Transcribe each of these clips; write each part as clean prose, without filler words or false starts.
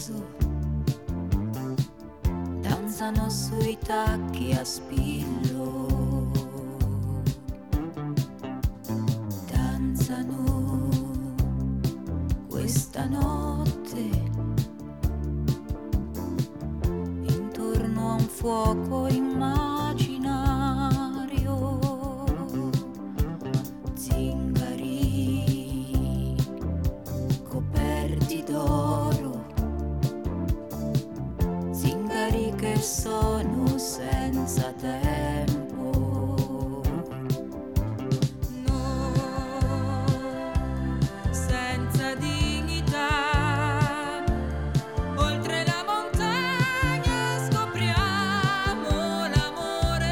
sorriso, danzano sui tacchi a spillo, danzano questa notte intorno a un fuoco immaginario, zingari coperti d'oro, zingari che sono senza tempo, no, senza dignità. Oltre la montagna scopriamo l'amore,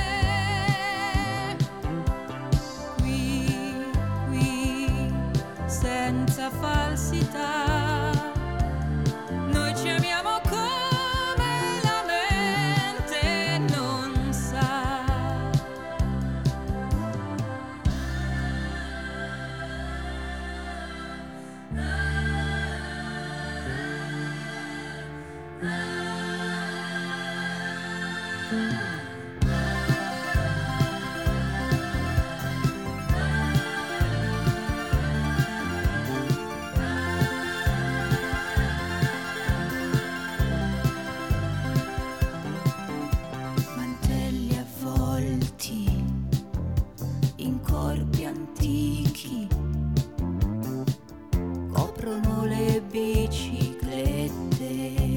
qui, senza falsità. Noi ci amiamo come la mente non sa. Mantelli avvolti in corpi antichi coprono le biciclette,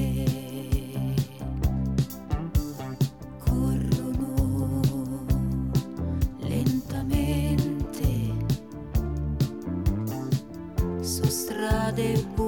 corrono lentamente su strade buie.